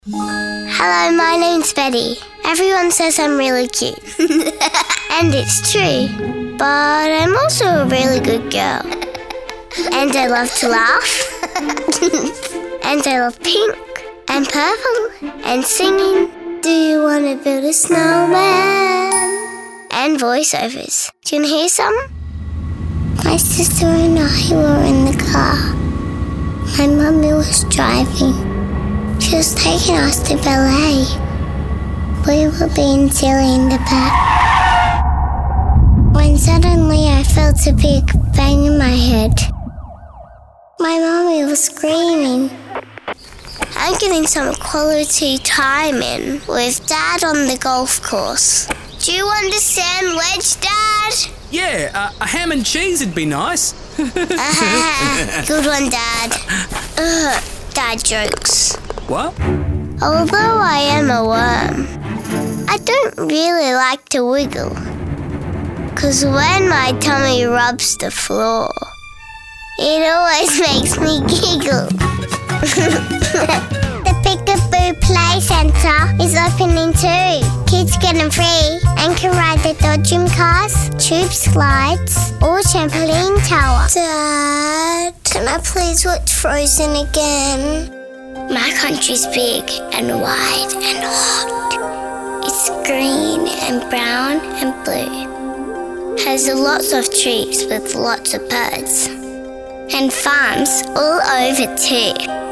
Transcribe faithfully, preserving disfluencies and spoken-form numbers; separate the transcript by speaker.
Speaker 1: Hello, my name's Betty. Everyone says I'm really cute. And it's true. But I'm also a really good girl. And I love to laugh. And I love pink and purple and singing. Do you want to build a snowman? And voiceovers. Do you want to hear some? My sister and I were in the car. My mummy was driving. She was taking us to ballet. We were being silly in the back. When suddenly I felt a big bang in my head. My mummy was screaming. I'm getting some quality time in with Dad on the golf course. Do you want a sandwich, Dad?
Speaker 2: Yeah, uh, a ham and cheese would be nice.
Speaker 1: uh, good one, Dad. Ugh, Dad jokes.
Speaker 2: What?
Speaker 1: Although I am a worm, I don't really like to wiggle. Cause when my tummy rubs the floor, it always makes me giggle. The Peekaboo Play Centre is opening too. Kids get them free and can ride the dodgem cars, tube slides, or trampoline tower. Dad, can I please watch Frozen again? My country's big and wide and hot. It's green and brown and blue. Has lots of trees with lots of birds. And farms all over too.